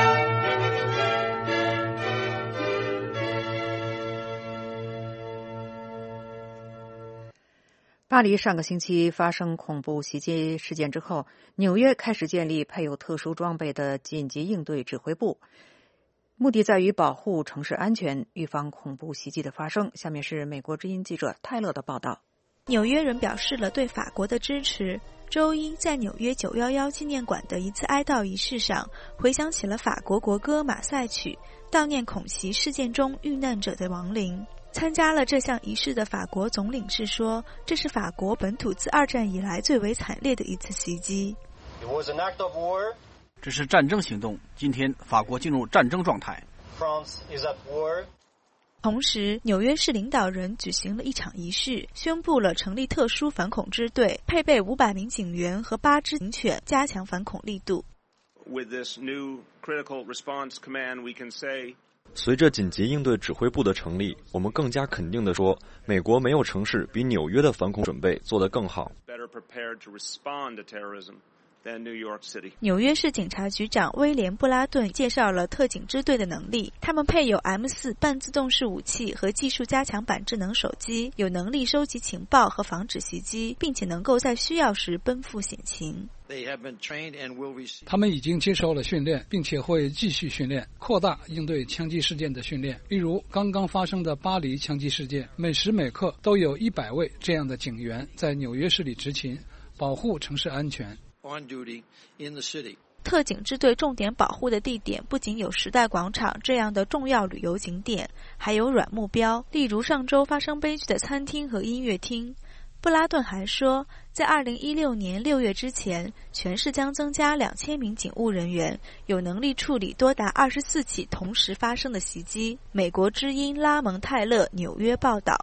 巴黎上个星期发生恐怖袭击事件之后，纽约开始建立配有特殊装备的紧急应对指挥部，目的在于保护城市安全，预防恐怖袭击的发生。下面是美国之音记者泰勒的报道。 纽约人表示了对法国的支持。周一，在纽约九一一纪念馆的一次哀悼仪式上，回想起了法国国歌《马赛曲》，悼念恐袭事件中遇难者的亡灵。参加了这项仪式的法国总领事说，这是法国本土自二战以来最为惨烈的一次袭击。 这是战争行动，今天法国进入战争状态。 同时，纽约市领导人举行了一场仪式，宣布了成立特殊反恐支队，配备五百名警员和八只警犬，加强反恐力度。 With this new critical response command, we can say 随着紧急应对指挥部的成立，我们更加肯定地说，美国没有城市比纽约的反恐准备做得更好。 than New York City. 纽约市警察局长威廉·布拉顿介绍了特警支队的能力，他们配有 M 四 半自动式武器和技术加强版智能手机，有能力收集情报和防止袭击，并且能够在需要时奔赴险情。 他们已经接受了训练，并且会继续训练，扩大应对枪击事件的训练。例如，刚刚发生的巴黎枪击事件，每时每刻都有一百位这样的警员在纽约市里执勤，保护城市安全。 特警支队重点保护的地点不仅有时代广场这样的重要旅游景点，还有软目标，例如上周发生悲剧的餐厅和音乐厅。布拉顿还说，在二零一六年六月之前，全市将增加两千名警务人员，有能力处理多达二十四起同时发生的袭击。美国之音拉蒙泰勒纽约报道。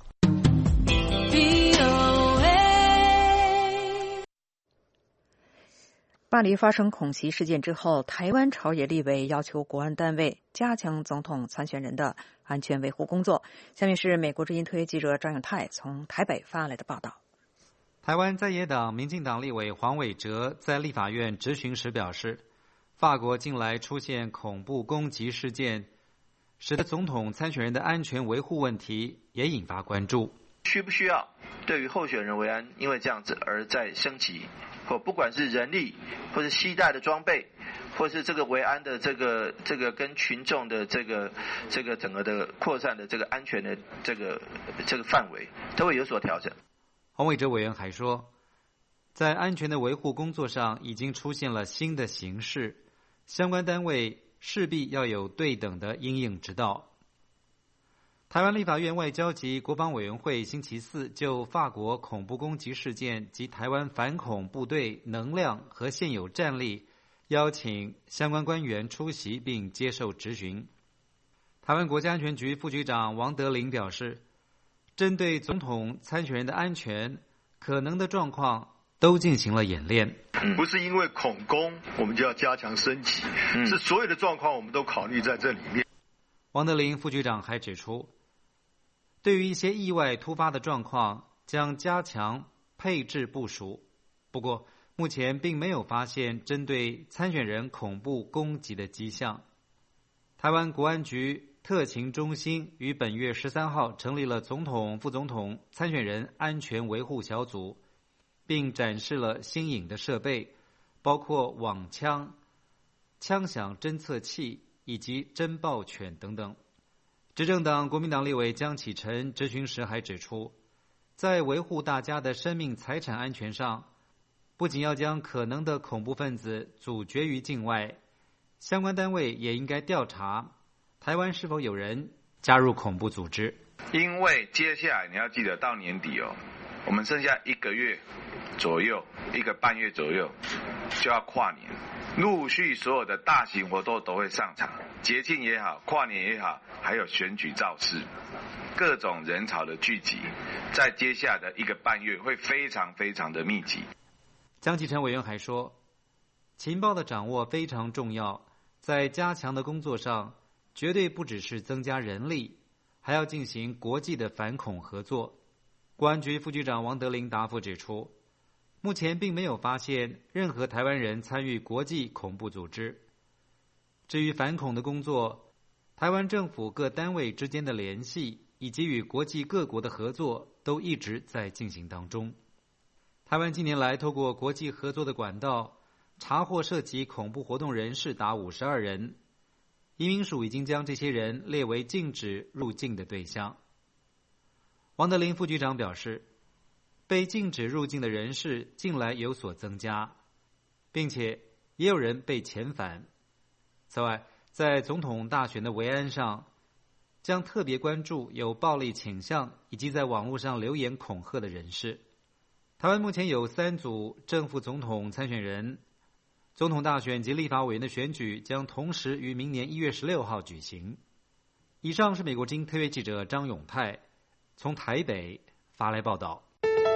巴黎发生恐袭事件之后，台湾朝野立委要求国安单位加强总统参选人的安全维护工作。下面是美国之音特约记者张永泰从台北发来的报道。 台湾在野党民进党立委黄伟哲在立法院质询时表示，法国近来出现恐怖攻击事件，使得总统参选人的安全维护问题也引发关注。 需不需要对于候选人维安因为这样子而再升级，或不管是人力或是携带的装备，或是这个维安的这个这个跟群众的这个这个整个的扩散的这个安全的这个这个范围都会有所调整。 黄伟哲委员还说，在安全的维护工作上已经出现了新的形势，相关单位势必要有对等的因应之道。台湾立法院外交及国防委员会星期四就法国恐怖攻击事件及台湾反恐部队能量和现有战力，邀请相关官员出席并接受质询。台湾国家安全局副局长王德霖表示，针对总统参选人的安全可能的状况都进行了演练。 不是因为恐攻我们就要加强升级，嗯、是所有的状况我们都考虑在这里面。 王德霖副局长还指出，对于一些意外突发的状况将加强配置部署，不过目前并没有发现针对参选人恐怖攻击的迹象。台湾国安局特勤中心于本月十三号成立了总统、副总统参选人安全维护小组，并展示了新颖的设备，包括网枪、枪响侦测器以及侦爆犬等等。执政党国民党立委江启臣质询时还指出，在维护大家的生命财产安全上，不仅要将可能的恐怖分子阻绝于境外，相关单位也应该调查台湾是否有人加入恐怖组织。 因为接下来你要记得到年底哦，我们剩下一个月左右，一个半月左右就要跨年，陆续所有的大型活动都会上场，节庆也好，跨年也好，还有选举造势，各种人潮的聚集，在接下来的一个半月会非常非常的密集。 江启臣委员还说，情报的掌握非常重要，在加强的工作上，绝对不只是增加人力，还要进行国际的反恐合作。国安局副局长王德霖答复指出，目前并没有发现任何台湾人参与国际恐怖组织。至于反恐的工作，台湾政府各单位之间的联系以及与国际各国的合作都一直在进行当中。台湾近年来透过国际合作的管道，查获涉及恐怖活动人士达五十二人，移民署已经将这些人列为禁止入境的对象。王德霖副局长表示，被禁止入境的人士近来有所增加，并且也有人被遣返。此外，在总统大选的维安上，将特别关注有暴力倾向以及在网络上留言恐吓的人士。台湾目前有三组正副总统参选人，总统大选及立法委员的选举将同时于明年一月十六号举行。以上是美国之音特约记者张永泰从台北发来报道。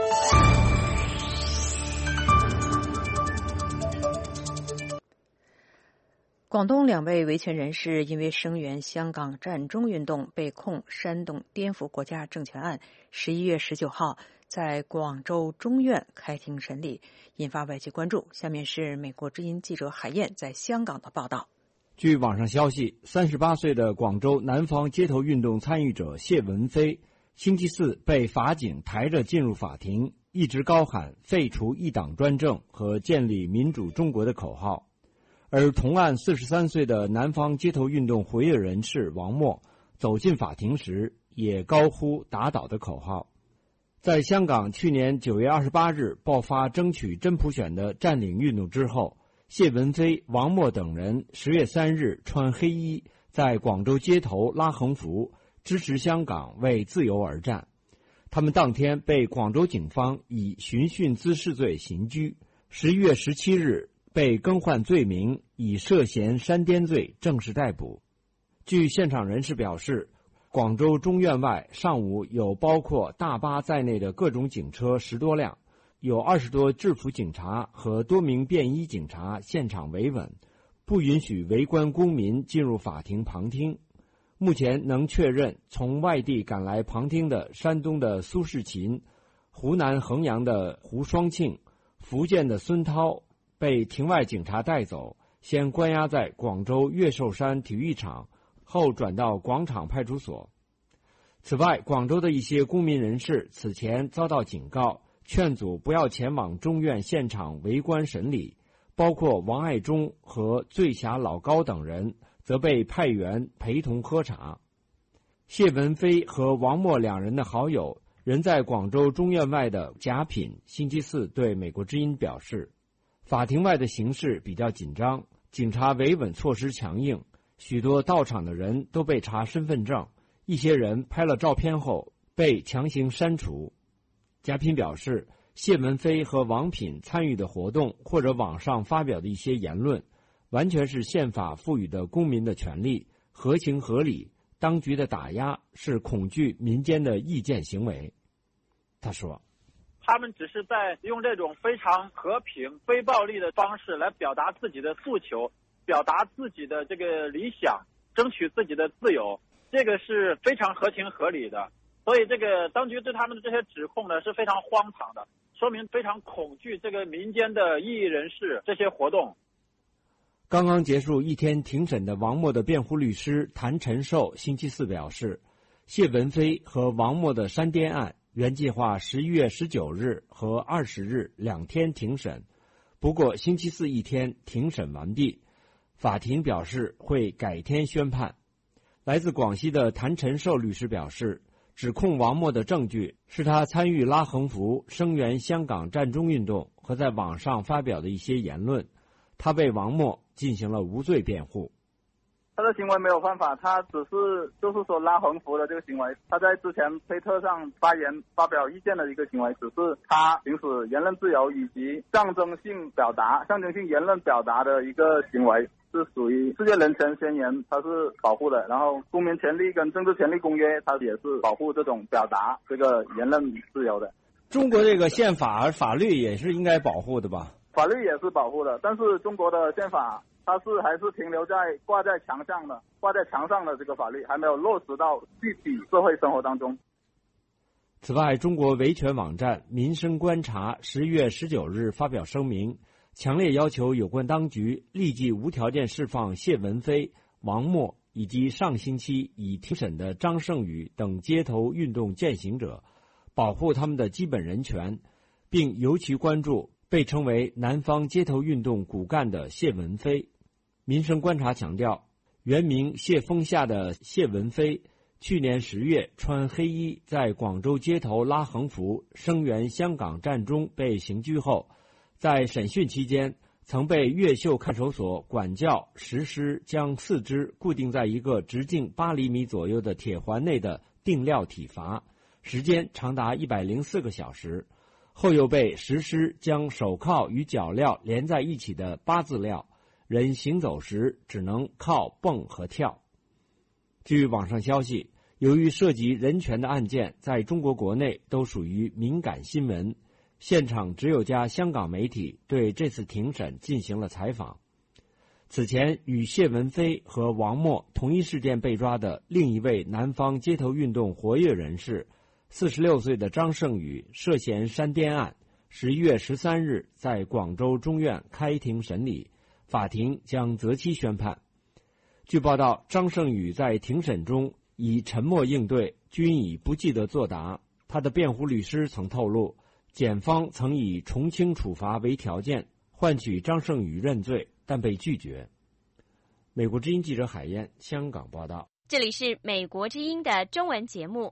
广东两位维权人士因为声援香港战中运动被控煽动颠覆国家政权案，十一月十九号在广州中院开庭审理，引发外界关注。下面是美国之音记者海燕在香港的报道。 据网上消息，三十八岁的广州南方街头运动参与者谢文飞星期四被法警抬着进入法庭，一直高喊废除一党专政和建立民主中国的口号。而同案四十三岁的南方街头运动活跃人士王默走进法庭时也高呼打倒的口号。在香港去年九月二十八日爆发争取真普选的占领运动之后，谢文飞、王默等人十月三日穿黑衣在广州街头拉横幅，支持香港为自由而战。他们当天被广州警方以寻衅滋事罪刑拘，十一月十七日被更换罪名，以涉嫌煽颠罪正式逮捕。据现场人士表示，广州中院外上午有包括大巴在内的各种警车十多辆，有二十多制服警察和多名便衣警察现场维稳，不允许围观公民进入法庭旁听。目前能确认，从外地赶来旁听的山东的苏世勤、湖南衡阳的胡双庆、福建的孙涛被庭外警察带走，先关押在广州越寿山体育场，后转到广场派出所。此外，广州的一些公民人士此前遭到警告，劝阻不要前往中院现场围观审理，包括王爱忠和醉侠老高等人则被派员陪同喝茶。谢文飞和王默两人的好友人在广州中院外的贾品星期四对美国之音表示，法庭外的形势比较紧张，警察维稳措施强硬，许多到场的人都被查身份证，一些人拍了照片后被强行删除。贾品表示，谢文飞和王品参与的活动或者网上发表的一些言论，完全是宪法赋予的公民的权利，合情合理，当局的打压是恐惧民间的意见行为。他说， 他们只是在用这种非常和平、非暴力的方式来表达自己的诉求，表达自己的这个理想，争取自己的自由，这个是非常合情合理的。所以这个当局对他们的这些指控呢是非常荒唐的，说明非常恐惧这个民间的异议人士这些活动。 刚刚结束一天庭审的王默的辩护律师谭晨寿星期四表示，谢文飞和王默的煽颠案原计划十一月十九日和二十日两天庭审，不过星期四一天庭审完毕，法庭表示会改天宣判。来自广西的谭晨寿律师表示，指控王默的证据是他参与拉横幅声援香港占中运动和在网上发表的一些言论，他为王默进行了无罪辩护。 他的行为没有犯法，他只是就是说拉横幅的这个行为，他在之前推特上发言发表意见的一个行为，只是他行使言论自由以及象征性表达、象征性言论表达的一个行为，是属于世界人权宣言，它是保护的。然后公民权利跟政治权利公约，它也是保护这种表达这个言论自由的。 中国这个宪法法律也是应该保护的吧？ 法律也是保护的，但是中国的宪法它是还是停留在挂在墙上的、挂在墙上的这个法律，还没有落实到具体社会生活当中。 此外，中国维权网站民生观察十月十九日发表声明，强烈要求有关当局立即无条件释放谢文飞、王默以及上星期已庭审的张胜宇等街头运动践行者，保护他们的基本人权，并尤其关注被称为南方街头运动骨干的谢文飞。民生观察强调，原名谢峰下的谢文飞去年十月穿黑衣在广州街头拉横幅声援香港占中被刑拘后，在审讯期间曾被越秀看守所管教实施将四肢固定在一个直径八厘米左右的铁环内的定料体罚，时间长达一百零四个小时，后又被实施将手铐与脚镣连在一起的八字镣，人行走时只能靠蹦和跳。据网上消息，由于涉及人权的案件在中国国内都属于敏感新闻，现场只有家香港媒体对这次庭审进行了采访。此前与谢文飞和王默同一事件被抓的另一位南方街头运动活跃人士， 四十六岁的张胜宇涉嫌煽颠案，十一月十三日在广州中院开庭审理，法庭将择期宣判。据报道，张胜宇在庭审中以沉默应对，均以不记得作答。他的辩护律师曾透露，检方曾以从轻处罚为条件换取张胜宇认罪，但被拒绝。美国之音记者海燕香港报道。 这里是美国之音的中文节目。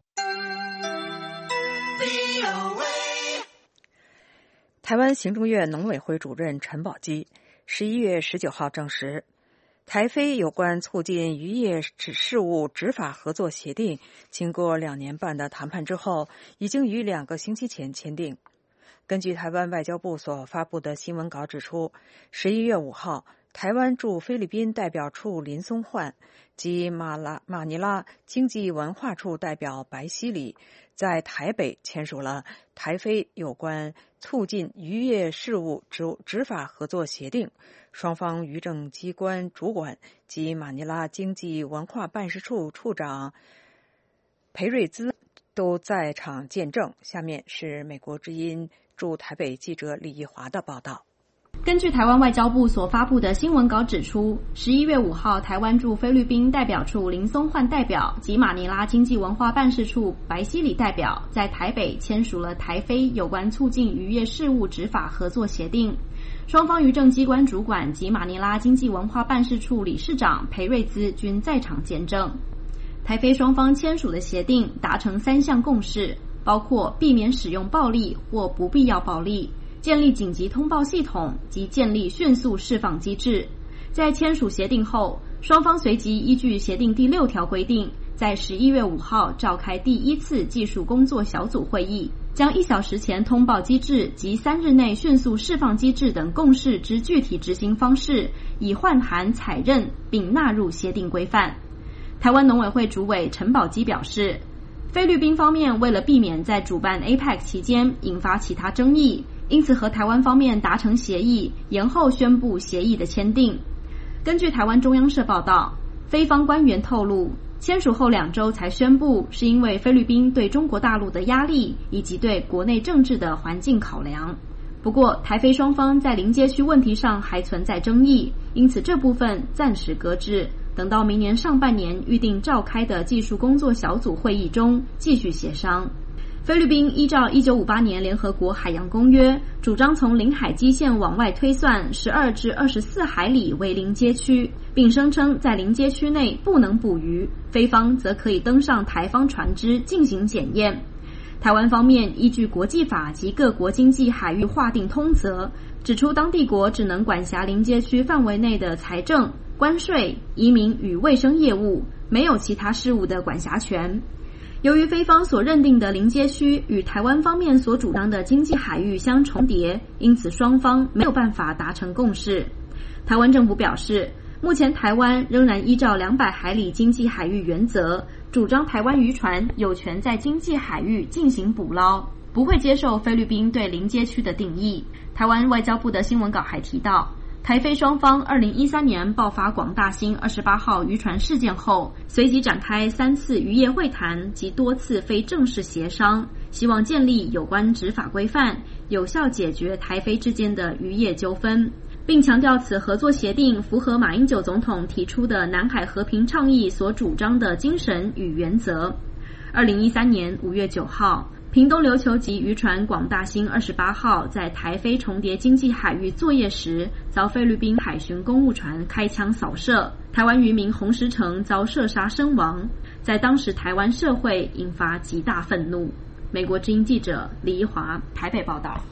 台湾行政院农委会主任陈宝基十一月十九号证实，台非有关促进渔业事务执法合作协定经过两年半的谈判之后，已经于两个星期前签订。根据台湾外交部所发布的新闻稿指出，十一月五号，台湾驻菲律宾代表处林松焕及马拉马尼拉经济文化处代表白希礼在台北签署了台非有关促进渔业事务执执法合作协定，双方渔政机关主管及马尼拉经济文化办事处处长裴瑞兹都在场见证。下面是美国之音驻台北记者李义华的报道。 根据台湾外交部所发布的新闻稿指出，十一月五号，台湾驻菲律宾代表处林松焕代表及马尼拉经济文化办事处白希礼代表在台北签署了台非有关促进渔业事务执法合作协定，双方渔政机关主管及马尼拉经济文化办事处理事长裴瑞兹均在场见证。台非双方签署的协定达成三项共识，包括避免使用暴力或不必要暴力，建立紧急通报系统及建立迅速释放机制。在签署协定后，双方随即依据协定第六条规定，在十一月五号召开第一次技术工作小组会议，将一小时前通报机制及三日内迅速释放机制等共识之具体执行方式，以换函采认并纳入协定规范。台湾农委会主委陈宝基表示，菲律宾方面为了避免在主办 A P E C 期间引发其他争议，因此和台湾方面达成协议，延后宣布协议的签订。根据台湾中央社报道，菲方官员透露，签署后两周才宣布，是因为菲律宾对中国大陆的压力以及对国内政治的环境考量。不过，台菲双方在临街区问题上还存在争议，因此这部分暂时搁置，等到明年上半年预定召开的技术工作小组会议中继续协商。菲律宾依照一九五八年联合国海洋公约，主张从领海基线往外推算十二至二十四海里为临街区，并声称在临街区内不能捕鱼，菲方则可以登上台方船只进行检验。台湾方面依据国际法及各国经济海域划定通则，指出当地国只能管辖临街区范围内的财政、关税、移民与卫生业务，没有其他事务的管辖权。由于菲方所认定的临街区与台湾方面所主张的经济海域相重叠，因此双方没有办法达成共识。台湾政府表示，目前台湾仍然依照两百海里经济海域原则，主张台湾渔船有权在经济海域进行捕捞，不会接受菲律宾对临街区的定义。台湾外交部的新闻稿还提到，台菲双方二零一三年爆发广大兴二十八号渔船事件后，随即展开三次渔业会谈及多次非正式协商，希望建立有关执法规范，有效解决台菲之间的渔业纠纷，并强调此合作协定符合马英九总统提出的南海和平倡议所主张的精神与原则。二零一三年五月九号，屏东琉球级渔船广大兴二十八号在台菲重叠经济海域作业时，遭菲律宾海巡公务船开枪扫射，台湾渔民洪石成遭射杀身亡，在当时台湾社会引发极大愤怒。美国之音记者李怡华台北报道。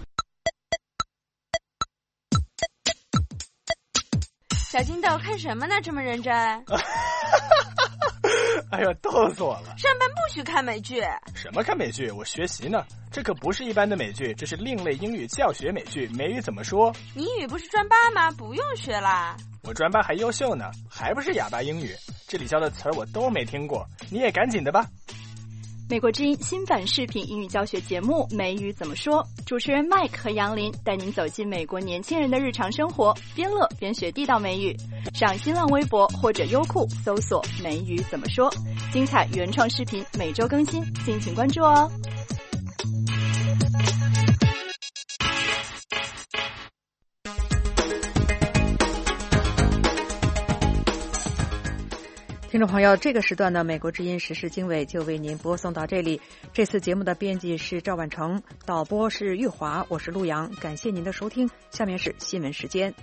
小金豆看什么呢？这么认真？ 哎呀，逗死我了！ 上班不许看美剧。 什么看美剧？我学习呢。这可不是一般的美剧，这是另类英语教学美剧。美语怎么说？ 你英语不是专八吗？不用学啦。 我专八还优秀呢，还不是哑巴英语。这里教的词儿我都没听过，你也赶紧的吧。 美国之音新版视频英语教学节目《美语怎么说》，主持人 Mike 和杨林带您走进美国年轻人的日常生活，边乐边学地道美语。上新浪微博或者优酷搜索“美语怎么说”，精彩原创视频每周更新，敬请关注哦。 听众朋友，这个时段的美国之音时事经纬就为您播送到这里。这次节目的编辑是赵万成，导播是玉华，我是陆阳，感谢您的收听。下面是新闻时间。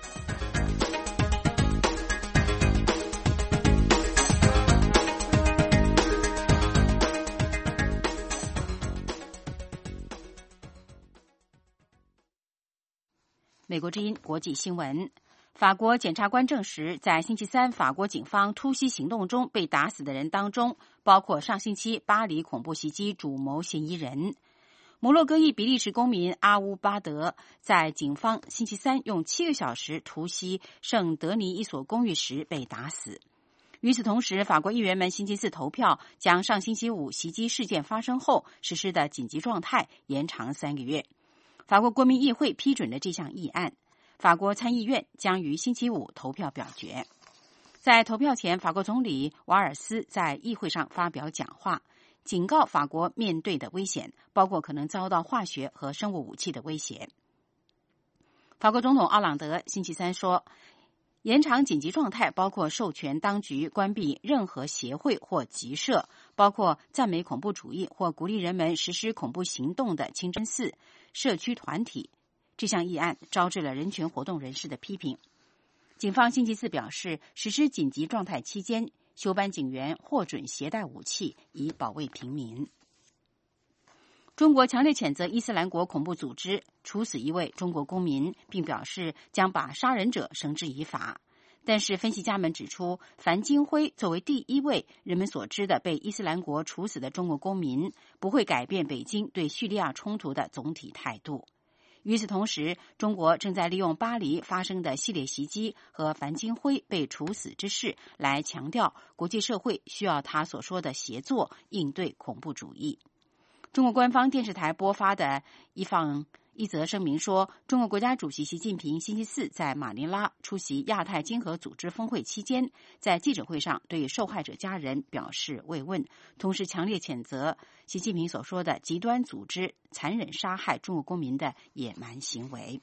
美国之音国际新闻。法国检察官证实，在星期三法国警方突袭行动中被打死的人当中，包括上星期巴黎恐怖袭击主谋嫌疑人。摩洛哥裔比利时公民阿乌巴德在警方星期三用七个小时突袭圣德尼一所公寓时被打死。与此同时，法国议员们星期四投票，将上星期五袭击事件发生后实施的紧急状态延长三个月。法国国民议会批准了这项议案。法国参议院将于星期五投票表决。在投票前，法国总理瓦尔斯在议会上发表讲话，警告法国面对的危险，包括可能遭到化学和生物武器的威胁。法国总统奥朗德星期三说，延长紧急状态包括授权当局关闭任何协会或集社，包括赞美恐怖主义或鼓励人们实施恐怖行动的清真寺、社区团体。这项议案招致了人权活动人士的批评。警方星期四表示，实施紧急状态期间，休班警员获准携带武器以保卫平民。中国强烈谴责伊斯兰国恐怖组织处死一位中国公民，并表示将把杀人者绳之以法。但是分析家们指出，樊金辉作为第一位人们所知的被伊斯兰国处死的中国公民，不会改变北京对叙利亚冲突的总体态度。与此同时，中国正在利用巴黎发生的系列袭击和樊金辉被处死之事来强调国际社会需要他所说的协作应对恐怖主义。中国官方电视台播发的一放一则声明说，中国国家主席习近平星期四在马尼拉出席亚太经合组织峰会期间，在记者会上对受害者家人表示慰问，同时强烈谴责习近平所说的极端组织残忍杀害中国公民的野蛮行为。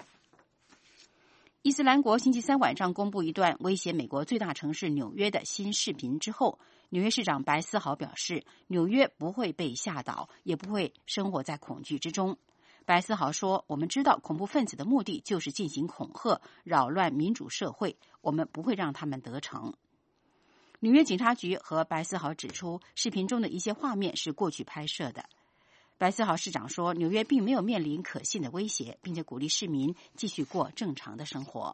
伊斯兰国星期三晚上公布一段威胁美国最大城市纽约的新视频之后，纽约市长白思豪表示，纽约不会被吓倒，也不会生活在恐惧之中。白思豪说，我们知道恐怖分子的目的就是进行恐吓，扰乱民主社会，我们不会让他们得逞。纽约警察局和白思豪指出，视频中的一些画面是过去拍摄的。白思豪市长说，纽约并没有面临可信的威胁，并且鼓励市民继续过正常的生活。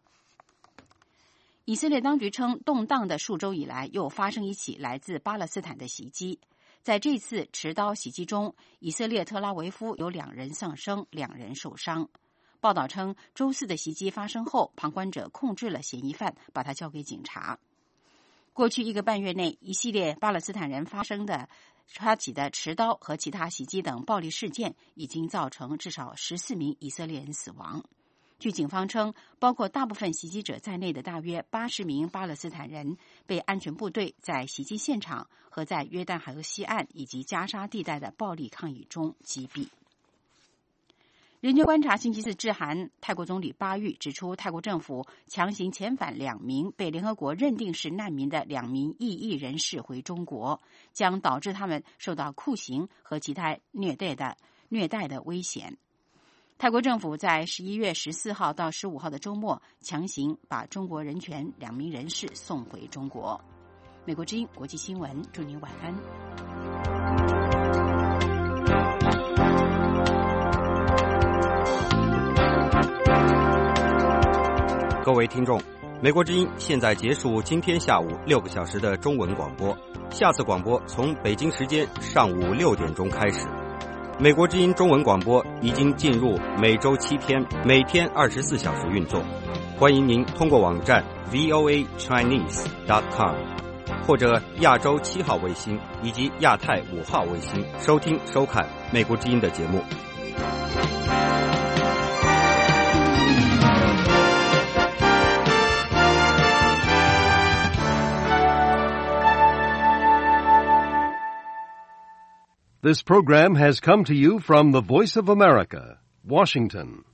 以色列当局称，动荡的数周以来又发生一起来自巴勒斯坦的袭击。在这次持刀袭击中，以色列特拉维夫有两人丧生，两人受伤。报道称，周四的袭击发生后，旁观者控制了嫌疑犯，把他交给警察。过去一个半月内，一系列巴勒斯坦人发生的发起的持刀和其他袭击等暴力事件，已经造成至少十四名以色列人死亡。据警方称，包括大部分袭击者在内的大约八十名巴勒斯坦人被安全部队在袭击现场和在约旦河西岸以及加沙地带的暴力抗议中击毙。人权观察星期四致函泰国总理巴育，指出泰国政府强行遣返两名被联合国认定是难民的两名异议人士回中国，将导致他们受到酷刑和其他虐待的虐待的危险。泰国政府在十一月十四号到十五号的周末强行把中国人权两名人士送回中国。美国之音国际新闻，祝您晚安。 各位听众，美国之音现在结束今天下午六个小时的中文广播，下次广播从北京时间上午六点钟开始。美国之音中文广播已经进入每周七天，每天二十四小时运作。欢迎您通过网站 V O A Chinese dot com 或者亚洲七号卫星以及亚太五号卫星收听收看美国之音的节目。 This program has come to you from the Voice of America, Washington.